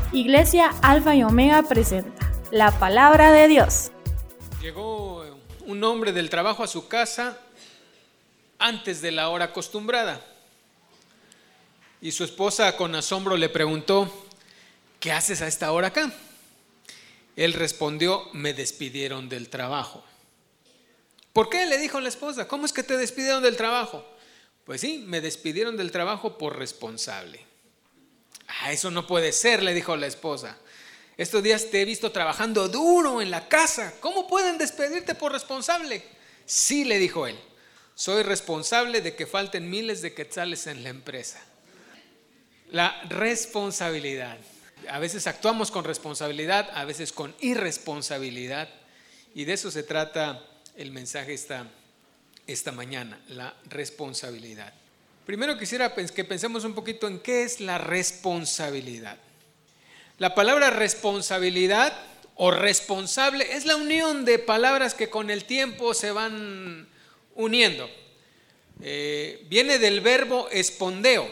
Iglesia Alfa y Omega presenta la palabra de Dios. Llegó un hombre del trabajo a su casa antes de la hora acostumbrada y su esposa con asombro le preguntó: ¿qué haces a esta hora acá? Él respondió: me despidieron del trabajo. ¿Por qué?, le dijo la esposa. ¿Cómo es que te despidieron del trabajo? Pues sí, me despidieron del trabajo por responsable. Eso no puede ser, le dijo la esposa. Estos días te he visto trabajando duro en la casa. ¿Cómo pueden despedirte por responsable? Sí, le dijo él. Soy responsable de que falten miles de quetzales en la empresa. La responsabilidad. A veces actuamos con responsabilidad, a veces con irresponsabilidad. Y de eso se trata el mensaje esta mañana, la responsabilidad. Primero quisiera que pensemos un poquito en qué es la responsabilidad. La palabra responsabilidad o responsable es la unión de palabras que con el tiempo se van uniendo. Viene del verbo espondeo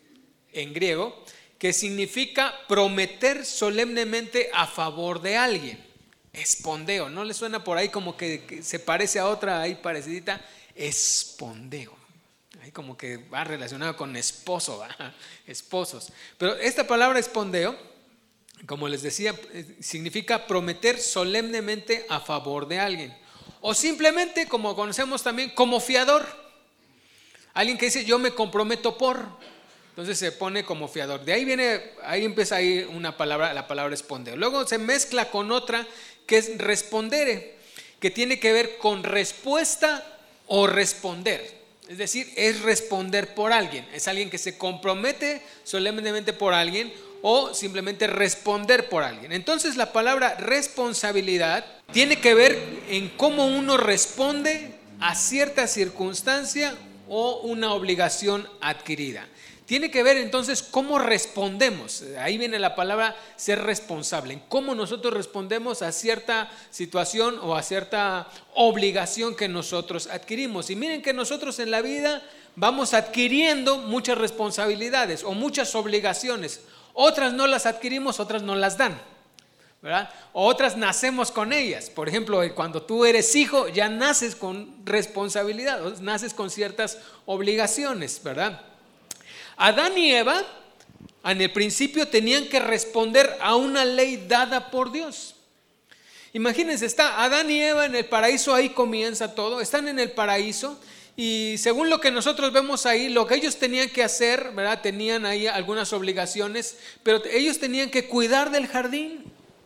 en griego, que significa prometer solemnemente a favor de alguien. Espondeo, ¿no le suena por ahí como que se parece a otra ahí parecidita? Espondeo. Ahí como que va relacionado con esposo, ¿va? Esposos. Pero esta palabra espondeo, como les decía, significa prometer solemnemente a favor de alguien. O simplemente, como conocemos también, como fiador. Alguien que dice: yo me comprometo por. Entonces se pone como fiador. De ahí empieza ahí una palabra, la palabra espondeo. Luego se mezcla con otra que es respondere, que tiene que ver con respuesta o responder. Es decir, es responder por alguien. Es alguien que se compromete solemnemente por alguien o simplemente responder por alguien. Entonces la palabra responsabilidad tiene que ver en cómo uno responde a cierta circunstancia o una obligación adquirida. Tiene que ver entonces cómo respondemos. Ahí viene la palabra ser responsable, en cómo nosotros respondemos a cierta situación o a cierta obligación que nosotros adquirimos. Y miren que nosotros en la vida vamos adquiriendo muchas responsabilidades o muchas obligaciones. Otras no las adquirimos, otras no las dan, ¿verdad? O otras nacemos con ellas. Por ejemplo, cuando tú eres hijo, ya naces con responsabilidad, naces con ciertas obligaciones, ¿verdad? Adán y Eva en el principio tenían que responder a una ley dada por Dios. Imagínense, está Adán y Eva en el paraíso, ahí comienza todo. Están en el paraíso y según lo que nosotros vemos ahí, lo que ellos tenían que hacer, ¿verdad? Tenían ahí algunas obligaciones, pero ellos tenían que cuidar del jardín.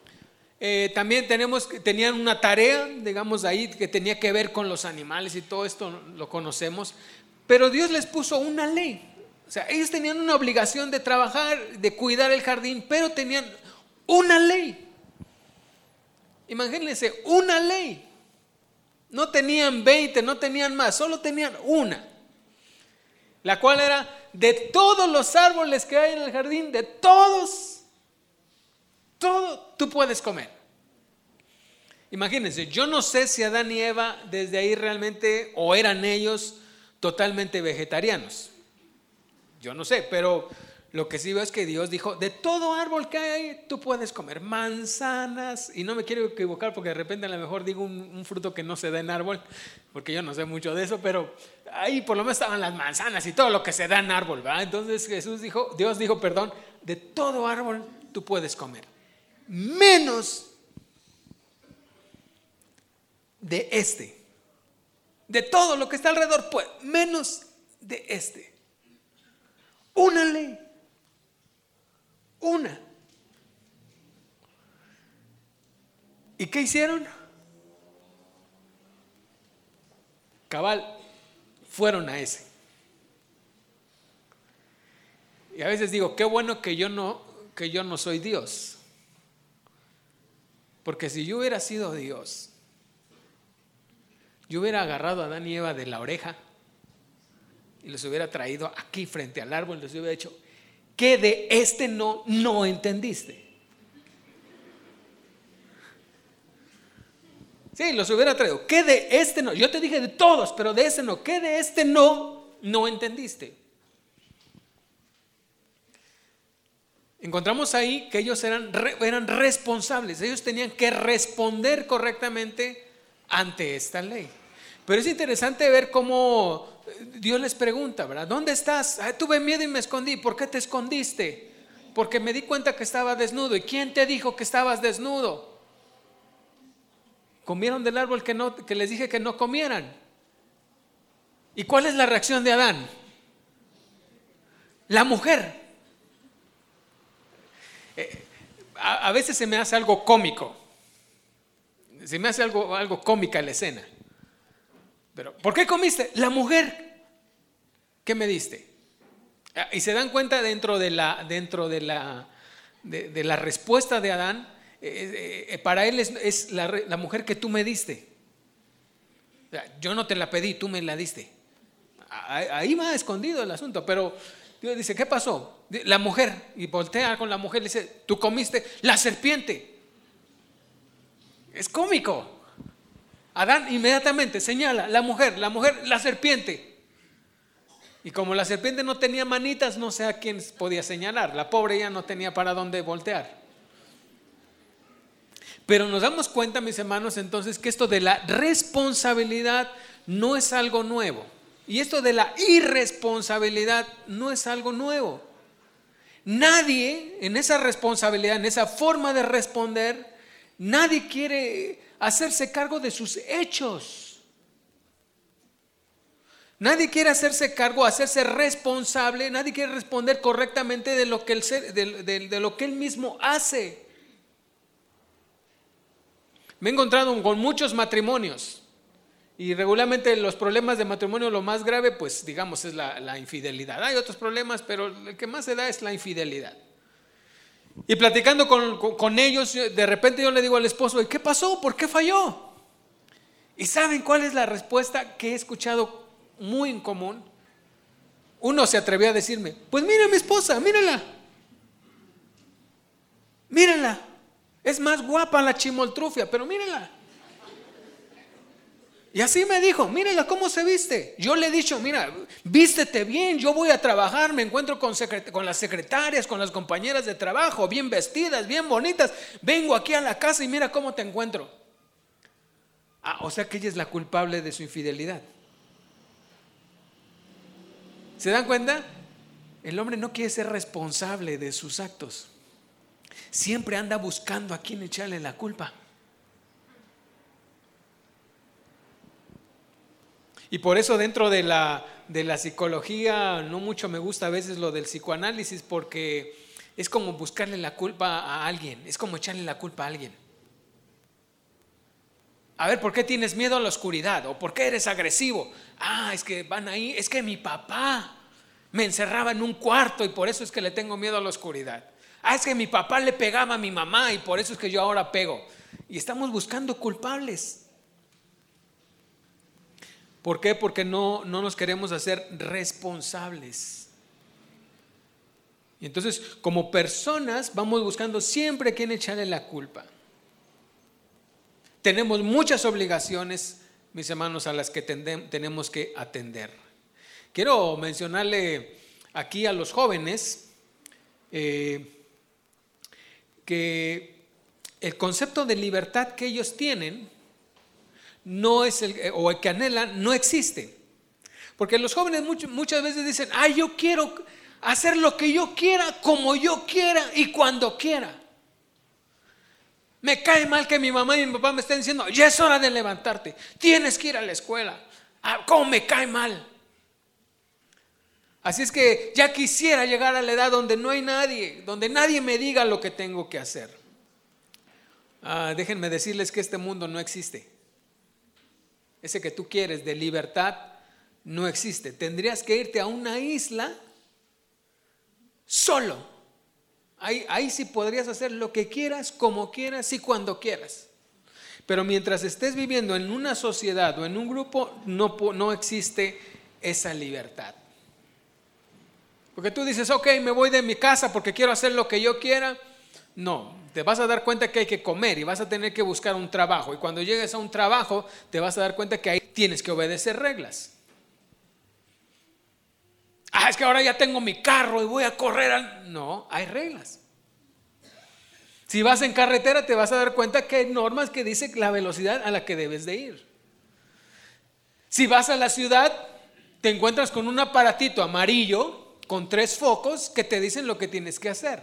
También tenían una tarea, digamos ahí, que tenía que ver con los animales y todo esto lo conocemos. Pero Dios les puso una ley. O sea, ellos tenían una obligación de trabajar, de cuidar el jardín, pero tenían una ley. Imagínense, una ley. No tenían 20, no tenían más, solo tenían una. La cual era: de todos los árboles que hay en el jardín, de todos, todo tú puedes comer. Imagínense, yo no sé si Adán y Eva desde ahí realmente, o eran ellos totalmente vegetarianos. Yo no sé, pero lo que sí veo es que Dios dijo: de todo árbol que hay, tú puedes comer. Manzanas, y no me quiero equivocar porque de repente a lo mejor digo un fruto que no se da en árbol, porque yo no sé mucho de eso, pero ahí por lo menos estaban las manzanas y todo lo que se da en árbol, ¿verdad? Entonces Dios dijo, de todo árbol tú puedes comer, menos de este. De todo lo que está alrededor, pues, menos de este. Una ley. Una. ¿Y qué hicieron? Cabal, fueron a ese. Y a veces digo, qué bueno que yo no soy Dios. Porque si yo hubiera sido Dios, yo hubiera agarrado a Adán y Eva de la oreja y los hubiera traído aquí frente al árbol y les hubiera dicho: ¿qué de este no entendiste? Sí, los hubiera traído. ¿Qué de este no? Yo te dije de todos, pero de este no. ¿Qué de este no entendiste? encontramos ahí que ellos eran responsables. Ellos tenían que responder correctamente ante esta ley. Pero es interesante ver cómo Dios les pregunta, ¿verdad? ¿Dónde estás? Tuve miedo y me escondí. ¿Por qué te escondiste? Porque me di cuenta que estaba desnudo. ¿Y quién te dijo que estabas desnudo? Comieron del árbol que les dije que no comieran. ¿Y cuál es la reacción de Adán? La mujer. A veces se me hace algo cómico. Se me hace algo cómica la escena. Pero, ¿por qué comiste? La mujer. ¿Qué me diste? Y se dan cuenta dentro de la respuesta de Adán, para él es la mujer que tú me diste. Yo no te la pedí, tú me la diste. Ahí va escondido el asunto, pero Dios dice, ¿qué pasó? La mujer, y voltea con la mujer y le dice, tú comiste la serpiente. Es cómico. Adán inmediatamente señala, la mujer, la serpiente. Y como la serpiente no tenía manitas, no sé a quién podía señalar. La pobre ya no tenía para dónde voltear. Pero nos damos cuenta, mis hermanos, entonces que esto de la responsabilidad no es algo nuevo. Y esto de la irresponsabilidad no es algo nuevo. Nadie en esa responsabilidad, en esa forma de responder, nadie quiere hacerse cargo de sus hechos. Nadie quiere hacerse cargo, hacerse responsable. Nadie quiere responder correctamente de lo que de lo que él mismo hace. Me he encontrado con muchos matrimonios y regularmente los problemas de matrimonio, lo más grave, pues digamos, es la infidelidad. Hay otros problemas, pero el que más se da es la infidelidad. Y platicando con ellos, de repente yo le digo al esposo, ¿y qué pasó? ¿Por qué falló? ¿Y saben cuál es la respuesta que he escuchado muy en común? Uno se atrevió a decirme, pues mira a mi esposa, mírala. Mírala. Es más guapa la chimoltrufia, pero mírala. Y así me dijo, mírala cómo se viste. Yo le he dicho, mira, vístete bien, yo voy a trabajar, me encuentro con las secretarias, con las compañeras de trabajo, bien vestidas, bien bonitas. Vengo aquí a la casa y mira cómo te encuentro. O sea que ella es la culpable de su infidelidad. ¿Se dan cuenta? El hombre no quiere ser responsable de sus actos. Siempre anda buscando a quién echarle la culpa. Y por eso dentro de la psicología no mucho me gusta a veces lo del psicoanálisis, porque es como buscarle la culpa a alguien, es como echarle la culpa a alguien. A ver, ¿por qué tienes miedo a la oscuridad? ¿O por qué eres agresivo? Es que van ahí, es que mi papá me encerraba en un cuarto y por eso es que le tengo miedo a la oscuridad. Es que mi papá le pegaba a mi mamá y por eso es que yo ahora pego. Y estamos buscando culpables. ¿Por qué? Porque no nos queremos hacer responsables. Y entonces, como personas, vamos buscando siempre a quién echarle la culpa. Tenemos muchas obligaciones, mis hermanos, a las que tenemos que atender. Quiero mencionarle aquí a los jóvenes que el concepto de libertad que ellos tienen no es o el que anhelan, no existe. Porque los jóvenes muchas veces dicen, yo quiero hacer lo que yo quiera, como yo quiera y cuando quiera. Me cae mal que mi mamá y mi papá me estén diciendo, ya es hora de levantarte, tienes que ir a la escuela. ¿Cómo me cae mal? Así es que ya quisiera llegar a la edad donde no hay nadie, donde nadie me diga lo que tengo que hacer. Déjenme decirles que este mundo no existe. Ese que tú quieres de libertad no existe. Tendrías que irte a una isla solo. Ahí sí podrías hacer lo que quieras, como quieras y cuando quieras. Pero mientras estés viviendo en una sociedad o en un grupo, no existe esa libertad. Porque tú dices, ok, me voy de mi casa porque quiero hacer lo que yo quiera. No, te vas a dar cuenta que hay que comer y vas a tener que buscar un trabajo. Y cuando llegues a un trabajo, te vas a dar cuenta que ahí tienes que obedecer reglas. Es que ahora ya tengo mi carro y voy a correr. No, hay reglas. Si vas en carretera te vas a dar cuenta que hay normas que dicen la velocidad a la que debes de ir. Si vas a la ciudad te encuentras con un aparatito amarillo con 3 focos que te dicen lo que tienes que hacer.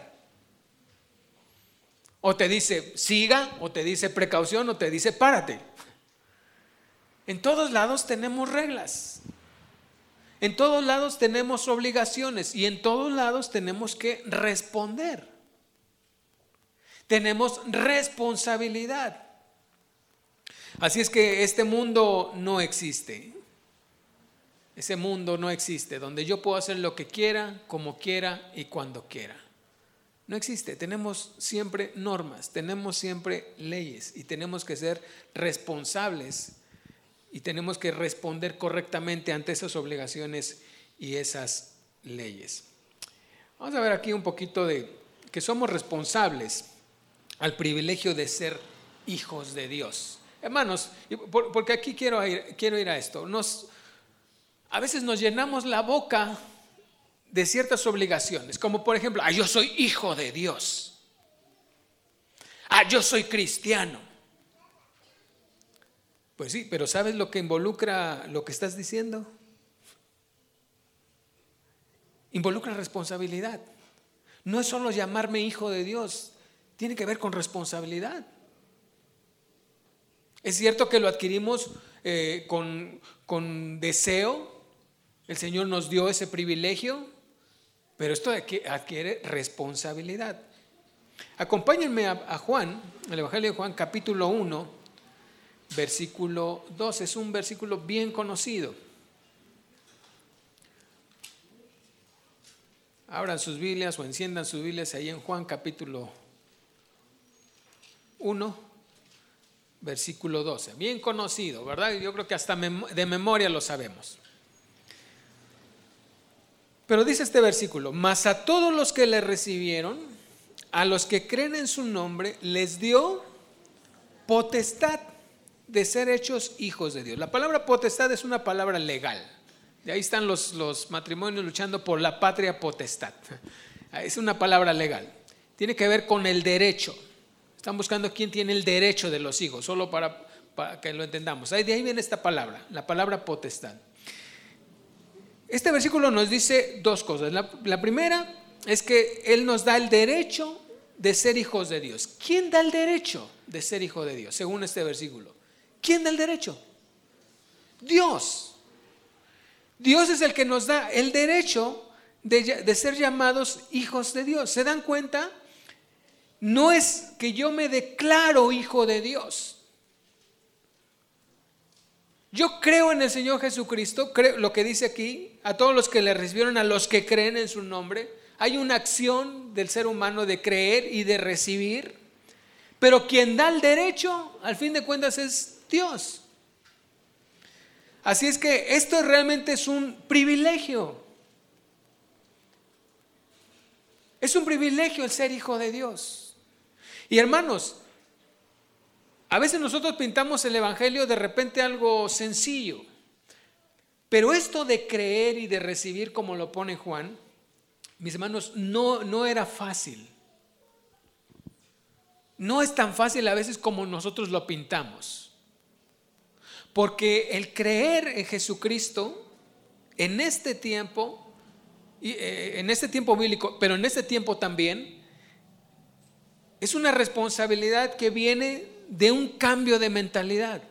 O te dice siga, o te dice precaución, o te dice párate. En todos lados tenemos reglas. En todos lados tenemos obligaciones y en todos lados tenemos que responder. Tenemos responsabilidad. Así es que este mundo no existe. Ese mundo no existe donde yo puedo hacer lo que quiera, como quiera y cuando quiera. No existe. Tenemos siempre normas, tenemos siempre leyes y tenemos que ser responsables y tenemos que responder correctamente ante esas obligaciones y esas leyes. Vamos a ver aquí un poquito de que somos responsables al privilegio de ser hijos de Dios. Hermanos, porque aquí quiero ir a esto. A veces nos llenamos la boca de ciertas obligaciones, como por ejemplo, yo soy hijo de Dios. Yo soy cristiano. Pues sí, pero ¿sabes lo que involucra lo que estás diciendo? Involucra responsabilidad. No es solo llamarme hijo de Dios, tiene que ver con responsabilidad. Es cierto que lo adquirimos con deseo. El Señor nos dio ese privilegio, pero esto adquiere responsabilidad. Acompáñenme a Juan, el Evangelio de Juan, capítulo 1, versículo 2. Es un versículo bien conocido. Abran sus Biblias o enciendan sus Biblias ahí en Juan, capítulo 1, versículo 12. Bien conocido, ¿verdad? Yo creo que hasta de memoria lo sabemos. Pero dice este versículo: mas a todos los que le recibieron, a los que creen en su nombre, les dio potestad de ser hechos hijos de Dios. La palabra potestad es una palabra legal. De ahí están los matrimonios luchando por la patria potestad. Es una palabra legal. Tiene que ver con el derecho. Están buscando quién tiene el derecho de los hijos, solo para que lo entendamos. De ahí viene esta palabra, la palabra potestad. Este versículo nos dice 2 cosas. La primera es que Él nos da el derecho de ser hijos de Dios. ¿Quién da el derecho de ser hijo de Dios? Según este versículo, ¿quién da el derecho? Dios. Dios es el que nos da el derecho de ser llamados hijos de Dios. ¿Se dan cuenta? No es que yo me declaro hijo de Dios. Yo creo en el Señor Jesucristo, creo lo que dice aquí, a todos los que le recibieron, a los que creen en su nombre. Hay una acción del ser humano de creer y de recibir, pero quien da el derecho, al fin de cuentas, es Dios. Así es que esto realmente es un privilegio. Es un privilegio el ser hijo de Dios. Y hermanos, a veces nosotros pintamos el evangelio de repente algo sencillo, pero esto de creer y de recibir, como lo pone Juan, mis hermanos, no era fácil. No es tan fácil a veces como nosotros lo pintamos, porque el creer en Jesucristo en este tiempo, en este tiempo bíblico, pero en este tiempo también, es una responsabilidad que viene de un cambio de mentalidad.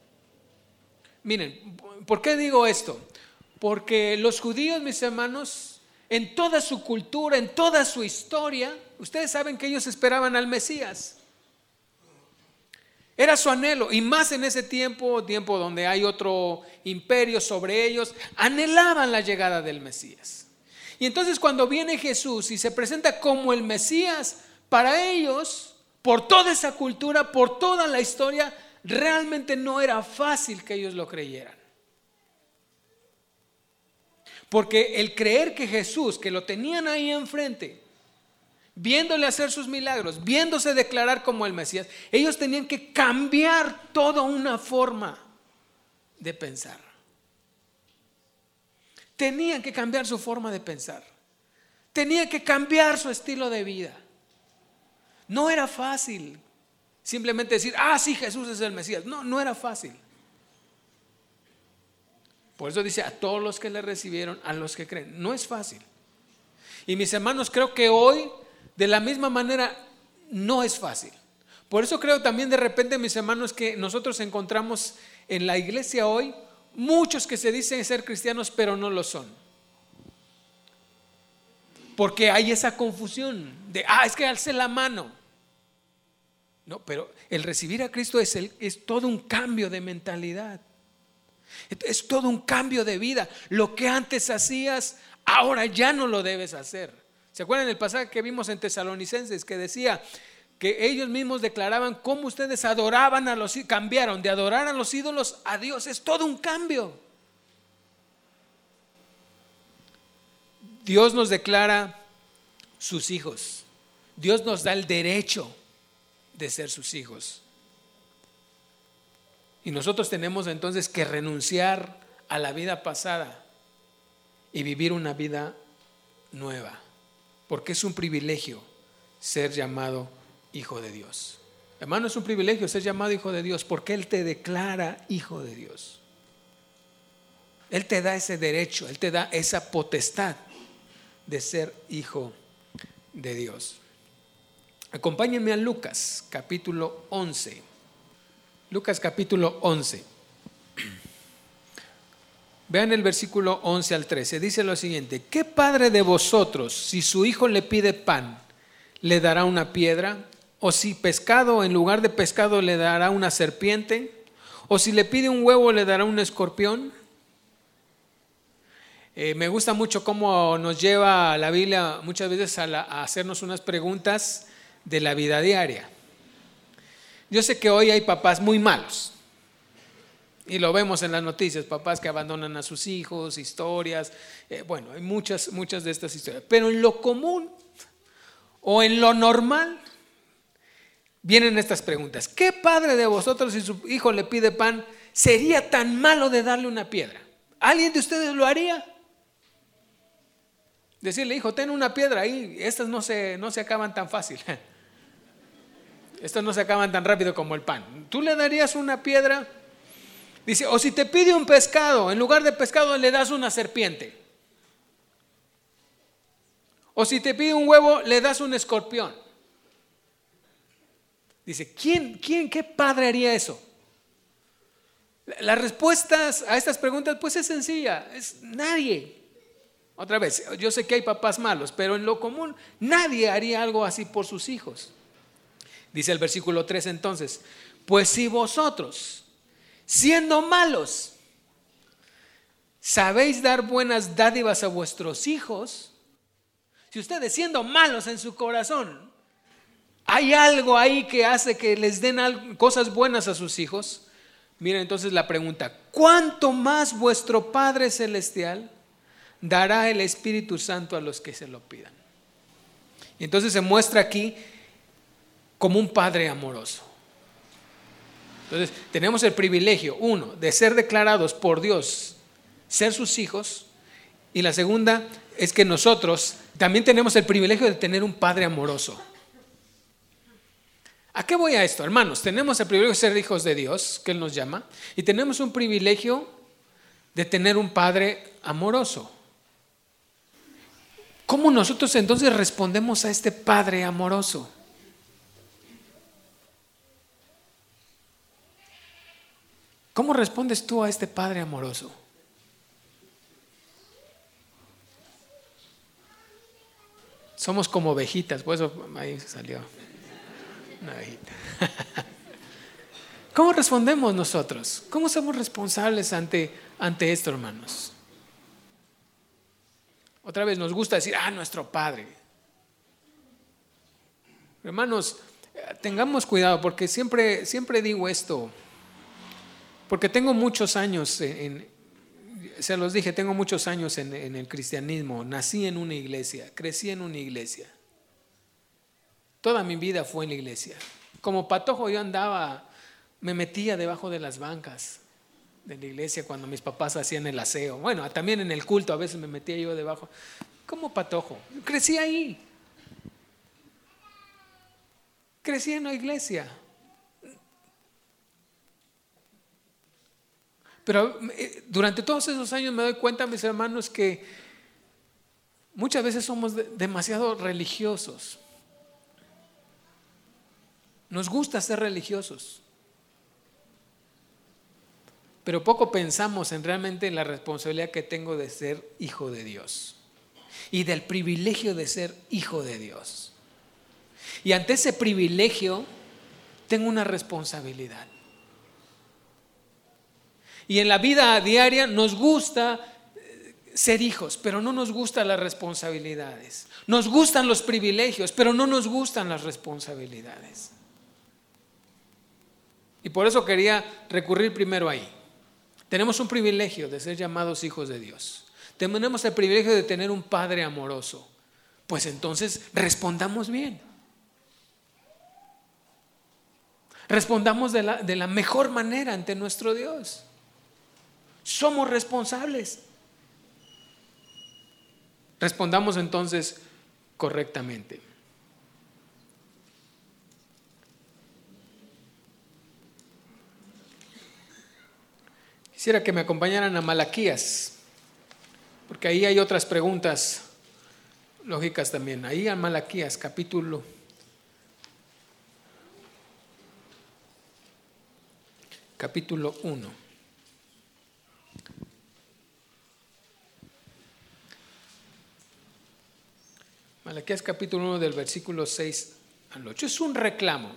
Miren, ¿por qué digo esto? Porque los judíos, mis hermanos, en toda su cultura, en toda su historia, ustedes saben que ellos esperaban al Mesías. Era su anhelo, y más en ese tiempo donde hay otro imperio sobre ellos, anhelaban la llegada del Mesías. Y entonces cuando viene Jesús y se presenta como el Mesías, para ellos, por toda esa cultura, por toda la historia, realmente no era fácil que ellos lo creyeran. Porque el creer que Jesús, que lo tenían ahí enfrente, viéndole hacer sus milagros, viéndose declarar como el Mesías, ellos tenían que cambiar toda una forma de pensar. Tenían que cambiar su forma de pensar. Tenían que cambiar su estilo de vida. No era fácil simplemente decir, sí, Jesús es el Mesías. No, no era fácil. Por eso dice, a todos los que le recibieron, a los que creen. No es fácil. Y mis hermanos, creo que hoy, de la misma manera, no es fácil. Por eso creo también de repente, mis hermanos, que nosotros encontramos en la iglesia hoy muchos que se dicen ser cristianos, pero no lo son. Porque hay esa confusión de, es que alce la mano. No, pero el recibir a Cristo es todo un cambio de mentalidad. Es todo un cambio de vida. Lo que antes hacías, ahora ya no lo debes hacer. ¿Se acuerdan del pasaje que vimos en Tesalonicenses que decía que ellos mismos declaraban cómo ustedes adoraban a los ídolos? Cambiaron de adorar a los ídolos a Dios. Es todo un cambio. Dios nos declara sus hijos. Dios nos da el derecho de ser sus hijos. Y nosotros tenemos entonces que renunciar a la vida pasada y vivir una vida nueva, porque es un privilegio ser llamado hijo de Dios. Hermano, es un privilegio ser llamado hijo de Dios, porque Él te declara hijo de Dios. Él te da ese derecho, Él te da esa potestad de ser hijo de Dios. Acompáñenme a Lucas capítulo 11. Lucas capítulo 11. Vean el versículo 11 al 13. Dice lo siguiente: ¿qué padre de vosotros, si su hijo le pide pan, le dará una piedra? ¿O si pescado, en lugar de pescado, le dará una serpiente? ¿O si le pide un huevo, le dará un escorpión? Me gusta mucho cómo nos lleva la Biblia muchas veces a hacernos unas preguntas de la vida diaria. Yo sé que hoy hay papás muy malos, y lo vemos en las noticias, papás que abandonan a sus hijos, historias, hay muchas de estas historias. Pero en lo común o en lo normal vienen estas preguntas: ¿qué padre de vosotros, si su hijo le pide pan, sería tan malo de darle una piedra? ¿Alguien de ustedes lo haría? Decirle, hijo, ten una piedra ahí, estas no se acaban tan fácil. Estas no se acaban tan rápido como el pan. ¿Tú le darías una piedra? Dice, o si te pide un pescado, en lugar de pescado le das una serpiente. O si te pide un huevo, le das un escorpión. Dice, qué padre haría eso? Las respuestas a estas preguntas pues es sencilla, es nadie. Otra vez, yo sé que hay papás malos, pero en lo común nadie haría algo así por sus hijos. Dice el versículo 3 entonces: pues si vosotros, siendo malos, sabéis dar buenas dádivas a vuestros hijos, si ustedes siendo malos en su corazón, hay algo ahí que hace que les den cosas buenas a sus hijos, miren entonces la pregunta: ¿cuánto más vuestro Padre Celestial dará el Espíritu Santo a los que se lo pidan? Y entonces se muestra aquí como un Padre amoroso. Entonces tenemos el privilegio, uno, de ser declarados por Dios, ser sus hijos, y la segunda es que nosotros también tenemos el privilegio de tener un Padre amoroso. ¿A qué voy a esto, hermanos? Tenemos el privilegio de ser hijos de Dios, que Él nos llama, y tenemos un privilegio de tener un Padre amoroso. ¿Cómo nosotros entonces respondemos a este Padre amoroso? ¿Cómo respondes tú a este Padre amoroso? Somos como ovejitas, por eso ahí salió una ovejita. ¿Cómo respondemos nosotros? ¿Cómo somos responsables ante esto, hermanos? Otra vez nos gusta decir, nuestro Padre. Hermanos, tengamos cuidado, porque siempre digo esto, porque tengo muchos años, se los dije, tengo muchos años en el cristianismo. Nací en una iglesia, crecí en una iglesia. Toda mi vida fue en la iglesia. Como patojo yo me metía debajo de las bancas de la iglesia cuando mis papás hacían el aseo. Bueno, también en el culto a veces me metía yo debajo. Como patojo, crecí ahí. crecí en la iglesia. Pero durante todos esos años me doy cuenta, mis hermanos, que muchas veces somos demasiado religiosos. Nos gusta ser religiosos, pero poco pensamos en realmente la responsabilidad que tengo de ser hijo de Dios y del privilegio de ser hijo de Dios. Y ante ese privilegio tengo una responsabilidad. Y en la vida diaria nos gusta ser hijos, pero no nos gustan las responsabilidades. Nos gustan los privilegios, pero no nos gustan las responsabilidades. Y por eso quería recurrir primero ahí. Tenemos un privilegio de ser llamados hijos de Dios. Tenemos el privilegio de tener un Padre amoroso. Pues entonces respondamos bien. Respondamos de la mejor manera ante nuestro Dios. Somos responsables. Respondamos entonces correctamente. Quisiera que me acompañaran a Malaquías, porque ahí hay otras preguntas lógicas también. Ahí a Malaquías, capítulo 1. Malaquías capítulo 1 del versículo 6 al 8. Es un reclamo.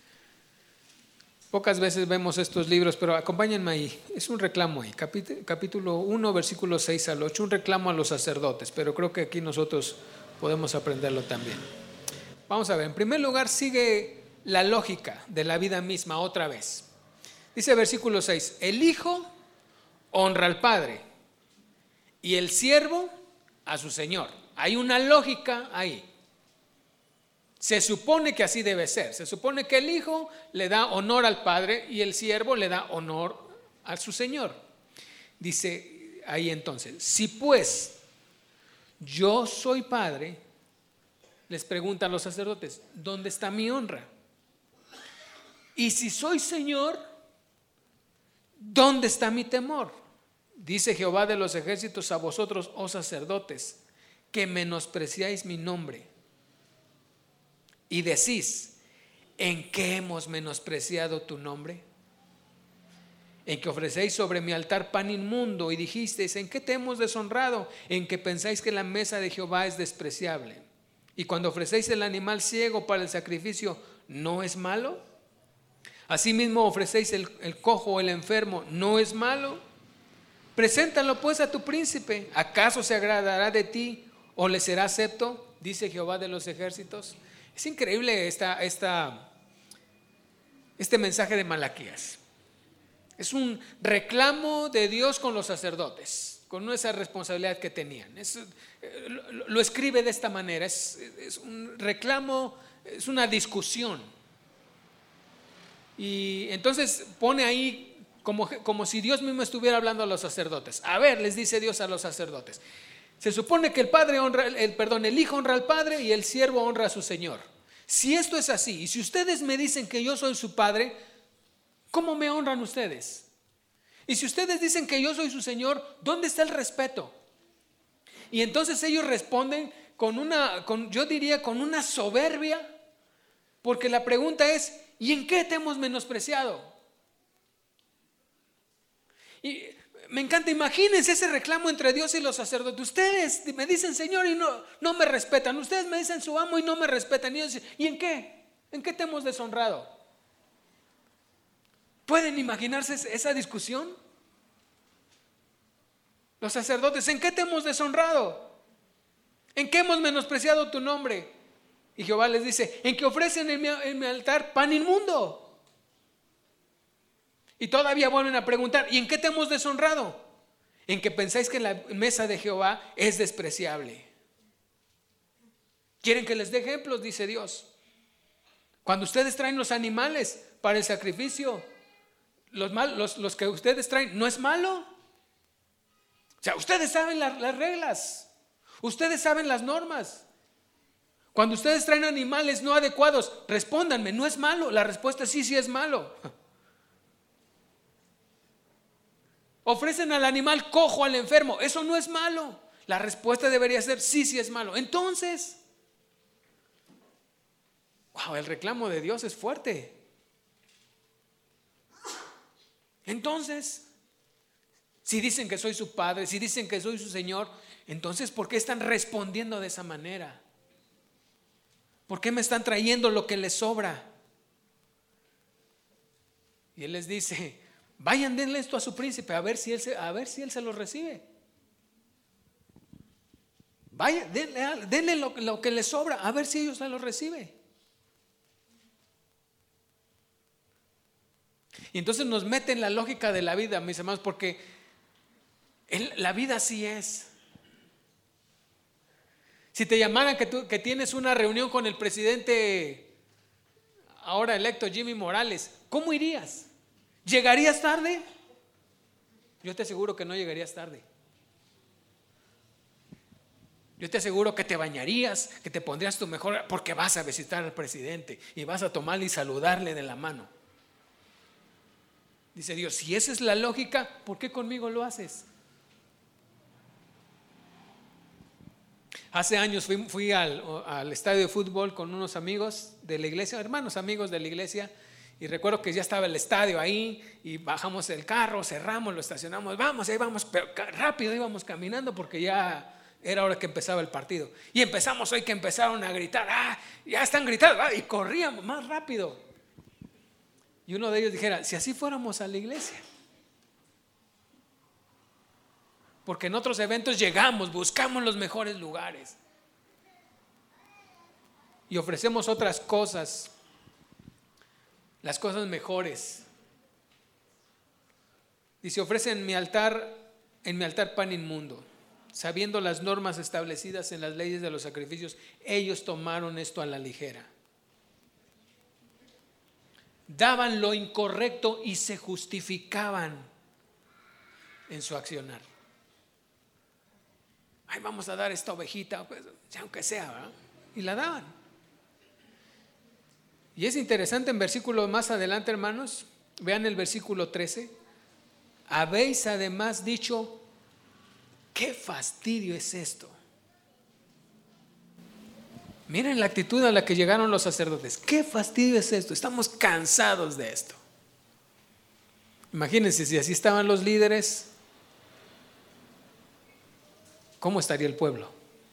Pocas veces vemos estos libros, pero acompáñenme ahí. Es un reclamo ahí. Capítulo 1, versículo 6 al 8. Un reclamo a los sacerdotes, pero creo que aquí nosotros podemos aprenderlo también. Vamos a ver. En primer lugar, sigue la lógica de la vida misma otra vez. Dice versículo 6. El hijo honra al padre y el siervo a su señor. Hay una lógica ahí. Se supone que así debe ser. Se supone que el hijo le da honor al padre y el siervo le da honor a su señor. Dice ahí entonces, si pues yo soy padre, les preguntan los sacerdotes, ¿dónde está mi honra? Y si soy señor, ¿dónde está mi temor? Dice Jehová de los ejércitos a vosotros, oh sacerdotes, que menospreciáis mi nombre. Y decís, ¿en qué hemos menospreciado tu nombre? En que ofrecéis sobre mi altar pan inmundo y dijisteis, ¿en qué te hemos deshonrado? En que pensáis que la mesa de Jehová es despreciable. Y cuando ofrecéis el animal ciego para el sacrificio, ¿no es malo? Asimismo ofrecéis el cojo o el enfermo, ¿no es malo? Preséntalo pues a tu príncipe. ¿Acaso se agradará de ti o le será acepto? Dice Jehová de los ejércitos. Es increíble este mensaje de Malaquías. Es un reclamo de Dios con los sacerdotes, con esa responsabilidad que tenían. Lo escribe de esta manera. Es un reclamo, es una discusión. Y entonces pone ahí como si Dios mismo estuviera hablando a los sacerdotes. A ver, les dice Dios a los sacerdotes. Se supone que el hijo honra al padre y el siervo honra a su señor. Si esto es así, y si ustedes me dicen que yo soy su padre, ¿cómo me honran ustedes? Y si ustedes dicen que yo soy su señor, ¿dónde está el respeto? Y entonces ellos responden con una soberbia, porque la pregunta es, ¿y en qué te hemos menospreciado? Y me encanta, imagínense ese reclamo entre Dios y los sacerdotes. Ustedes me dicen Señor y no me respetan. Ustedes me dicen su amo y no me respetan. ¿Y en qué? ¿En qué te hemos deshonrado? ¿Pueden imaginarse esa discusión? Los sacerdotes, ¿en qué te hemos deshonrado? ¿En qué hemos menospreciado tu nombre? Y Jehová les dice, en que ofrecen en mi altar pan inmundo. Y todavía vuelven a preguntar, ¿y en qué te hemos deshonrado? En que pensáis que la mesa de Jehová es despreciable. ¿Quieren que les dé ejemplos? Dice Dios. Cuando ustedes traen los animales para el sacrificio, los que ustedes traen, ¿no es malo? O sea, ustedes saben las reglas, ustedes saben las normas. Cuando ustedes traen animales no adecuados, respóndanme, ¿no es malo? La respuesta es sí, sí es malo. Ofrecen al animal cojo al enfermo, eso no es malo. La respuesta debería ser sí, sí es malo. Entonces, wow, el reclamo de Dios es fuerte. Entonces, si dicen que soy su padre, si dicen que soy su Señor, entonces ¿por qué están respondiendo de esa manera? ¿Por qué me están trayendo lo que les sobra? Y Él les dice: vayan, denle esto a su príncipe, a ver si él se lo recibe. Vaya, denle lo que les sobra, a ver si ellos se lo reciben. Y entonces nos meten la lógica de la vida, mis hermanos, porque la vida así es. Si te llamaran que tienes una reunión con el presidente ahora electo, Jimmy Morales, ¿cómo irías? ¿Llegarías tarde? Yo te aseguro que no llegarías tarde. Yo te aseguro que te bañarías, que te pondrías tu mejor, porque vas a visitar al presidente y vas a tomarle y saludarle de la mano. Dice Dios: si esa es la lógica, ¿por qué conmigo lo haces? Hace años fui al estadio de fútbol con unos amigos de la iglesia, hermanos amigos de la iglesia, y recuerdo que ya estaba el estadio ahí y bajamos el carro, cerramos, lo estacionamos, vamos, ahí vamos, pero rápido íbamos caminando porque ya era hora que empezaba el partido. Y empezamos hoy que empezaron a gritar: ya están gritando, y corríamos más rápido. Y uno de ellos dijera: si así fuéramos a la iglesia. Porque en otros eventos llegamos, buscamos los mejores lugares y ofrecemos otras cosas, las cosas mejores. Dice: ofrece en mi altar pan inmundo, sabiendo las normas establecidas en las leyes de los sacrificios. Ellos tomaron esto a la ligera. Daban lo incorrecto y se justificaban en su accionar. Ay, vamos a dar esta ovejita, pues, aunque sea, ¿verdad? Y la daban. Y es interesante en versículo más adelante, hermanos, vean el versículo 13. Habéis además dicho: qué fastidio es esto. Miren la actitud a la que llegaron los sacerdotes. Qué fastidio es esto, estamos cansados de esto. Imagínense si así estaban los líderes, ¿cómo estaría el pueblo?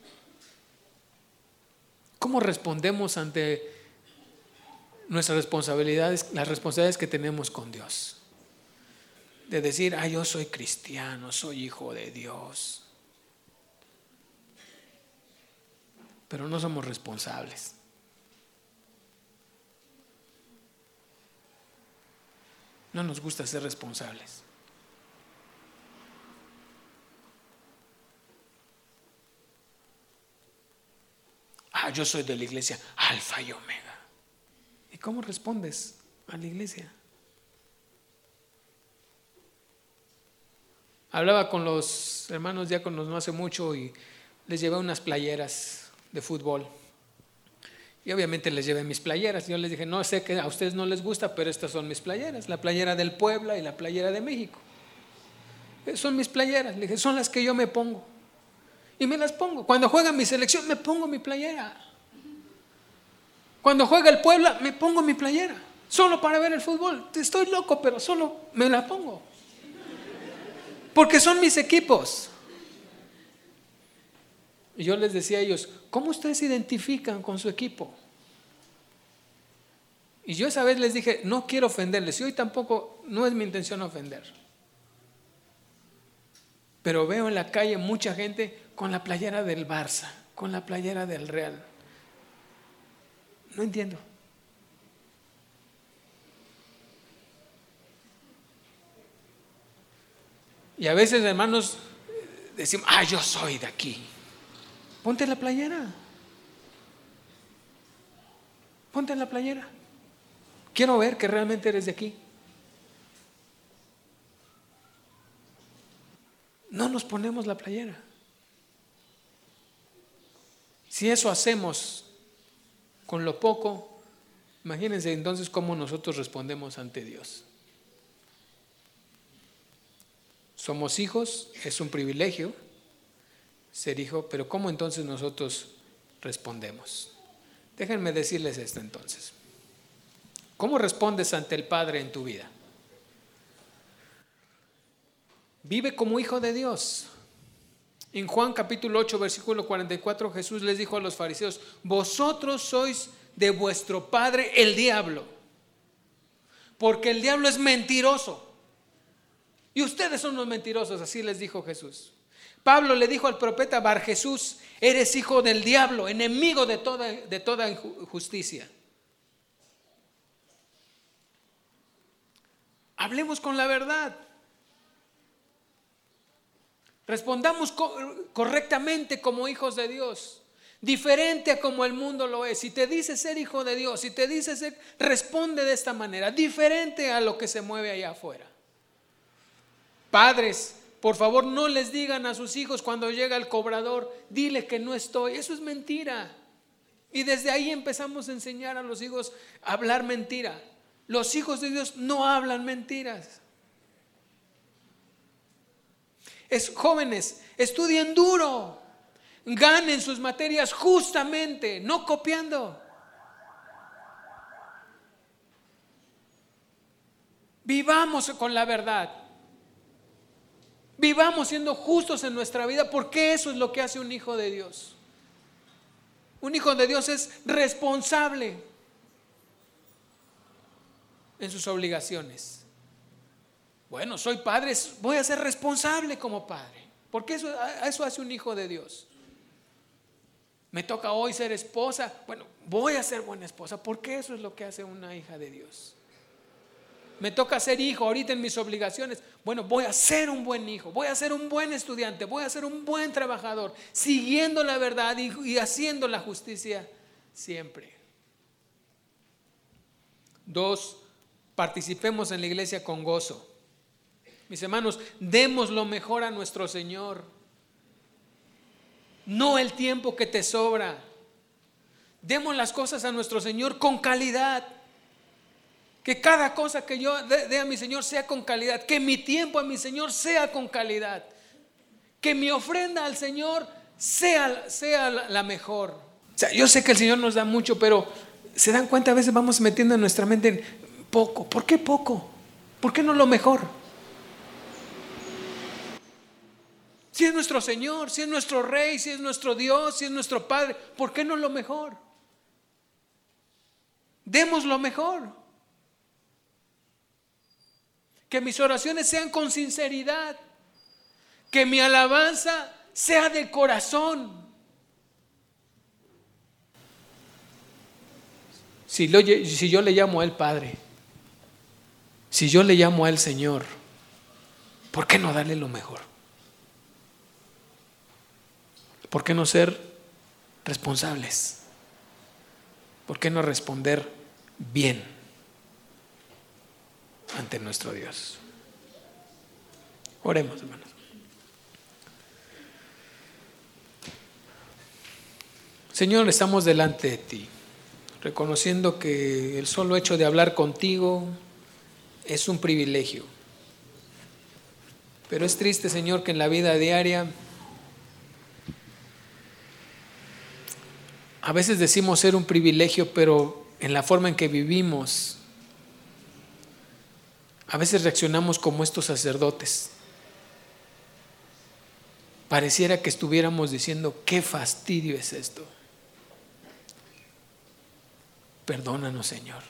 ¿Cómo respondemos ante nuestras responsabilidades, las responsabilidades que tenemos con Dios? De decir: yo soy cristiano, soy hijo de Dios, pero no somos responsables. No nos gusta ser responsables. Yo soy de la iglesia Alfa y Omega. ¿Y cómo respondes a la iglesia? Hablaba con los hermanos diáconos no hace mucho y les llevé unas playeras de fútbol. Y obviamente les llevé mis playeras. Yo les dije: no, sé que a ustedes no les gusta, pero estas son mis playeras. La playera del Puebla y la playera de México. Son mis playeras. Le dije: son las que yo me pongo. Y me las pongo. Cuando juega mi selección, me pongo mi playera. Cuando juega el Puebla, me pongo mi playera. Solo para ver el fútbol. Estoy loco, pero solo me la pongo. Porque son mis equipos. Y yo les decía a ellos: ¿cómo ustedes se identifican con su equipo? Y yo esa vez les dije: no quiero ofenderles. Y hoy tampoco, no es mi intención ofender. Pero veo en la calle mucha gente con la playera del Barça, con la playera del Real. No entiendo. Y a veces, hermanos, decimos: yo soy de aquí. Ponte la playera. Ponte la playera. Quiero ver que realmente eres de aquí. No nos ponemos la playera. Si eso hacemos, con lo poco, imagínense entonces cómo nosotros respondemos ante Dios. Somos hijos, es un privilegio ser hijo, pero ¿cómo entonces nosotros respondemos? Déjenme decirles esto entonces. ¿Cómo respondes ante el Padre en tu vida? Vive como hijo de Dios. En Juan capítulo 8, versículo 44, Jesús les dijo a los fariseos: vosotros sois de vuestro padre el diablo, porque el diablo es mentiroso. Y ustedes son los mentirosos, así les dijo Jesús. Pablo le dijo al profeta Bar Jesús: eres hijo del diablo, enemigo de toda injusticia. Hablemos con la verdad. Respondamos correctamente como hijos de Dios, diferente a como el mundo lo es. Si te dice ser hijo de Dios, si te dice ser, responde de esta manera, diferente a lo que se mueve allá afuera. Padres, por favor, no les digan a sus hijos cuando llega el cobrador: dile que no estoy. Eso es mentira. Y desde ahí empezamos a enseñar a los hijos a hablar mentira. Los hijos de Dios no hablan mentiras. Jóvenes, estudien duro, ganen sus materias justamente, no copiando. Vivamos con la verdad. Vivamos siendo justos en nuestra vida, porque eso es lo que hace un hijo de Dios. Un hijo de Dios es responsable en sus obligaciones. Bueno, soy padre, voy a ser responsable como padre, porque eso hace un hijo de Dios. Me toca hoy ser esposa, bueno, voy a ser buena esposa, porque eso es lo que hace una hija de Dios. Me toca ser hijo ahorita en mis obligaciones, bueno, voy a ser un buen hijo, voy a ser un buen estudiante, voy a ser un buen trabajador, siguiendo la verdad y haciendo la justicia siempre. 2, participemos en la iglesia con gozo. Mis hermanos, demos lo mejor a nuestro Señor, no el tiempo que te sobra. Demos las cosas a nuestro Señor con calidad. Que cada cosa que yo dé a mi Señor sea con calidad. Que mi tiempo a mi Señor sea con calidad. Que mi ofrenda al Señor sea la mejor. O sea, yo sé que el Señor nos da mucho, pero se dan cuenta, a veces vamos metiendo en nuestra mente en poco. ¿Por qué poco? ¿Por qué no lo mejor? Si es nuestro Señor, si es nuestro Rey, si es nuestro Dios, si es nuestro Padre, ¿por qué no lo mejor? Demos lo mejor. Que mis oraciones sean con sinceridad. Que mi alabanza sea de corazón. Si yo le llamo a Él Padre, si yo le llamo a Él Señor, ¿por qué no darle lo mejor? ¿Por qué no ser responsables? ¿Por qué no responder bien ante nuestro Dios? Oremos, hermanos. Señor, estamos delante de ti, reconociendo que el solo hecho de hablar contigo es un privilegio. Pero es triste, Señor, que en la vida diaria a veces decimos ser un privilegio, pero en la forma en que vivimos, a veces reaccionamos como estos sacerdotes. Pareciera que estuviéramos diciendo: qué fastidio es esto. Perdónanos, Señor.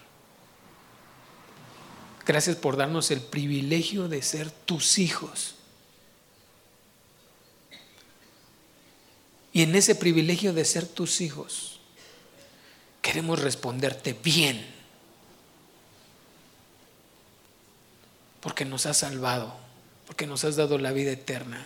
Gracias por darnos el privilegio de ser tus hijos. Y en ese privilegio de ser tus hijos, queremos responderte bien, porque nos has salvado, porque nos has dado la vida eterna.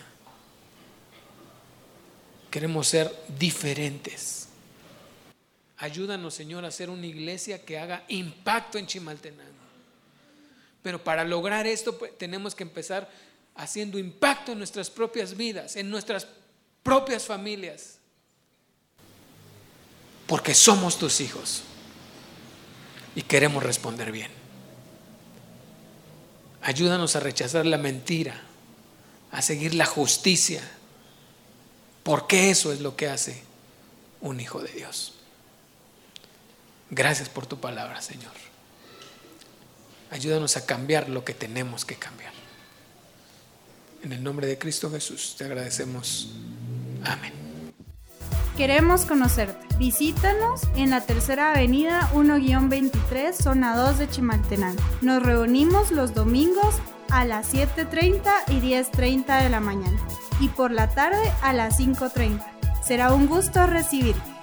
Queremos ser diferentes. Ayúdanos, Señor, a ser una iglesia que haga impacto en Chimaltenango. Pero para lograr esto, pues, tenemos que empezar haciendo impacto en nuestras propias vidas, en nuestras propias familias. porque somos tus hijos y queremos responder bien. Ayúdanos a rechazar la mentira, a seguir la justicia, porque eso es lo que hace un hijo de Dios. Gracias por tu palabra, Señor. Ayúdanos a cambiar lo que tenemos que cambiar. En el nombre de Cristo Jesús te agradecemos. Amén. Queremos conocerte. Visítanos en la Tercera Avenida 1-23, zona 2 de Chimaltenango. Nos reunimos los domingos a las 7:30 y 10:30 de la mañana y por la tarde a las 5:30. Será un gusto recibirte.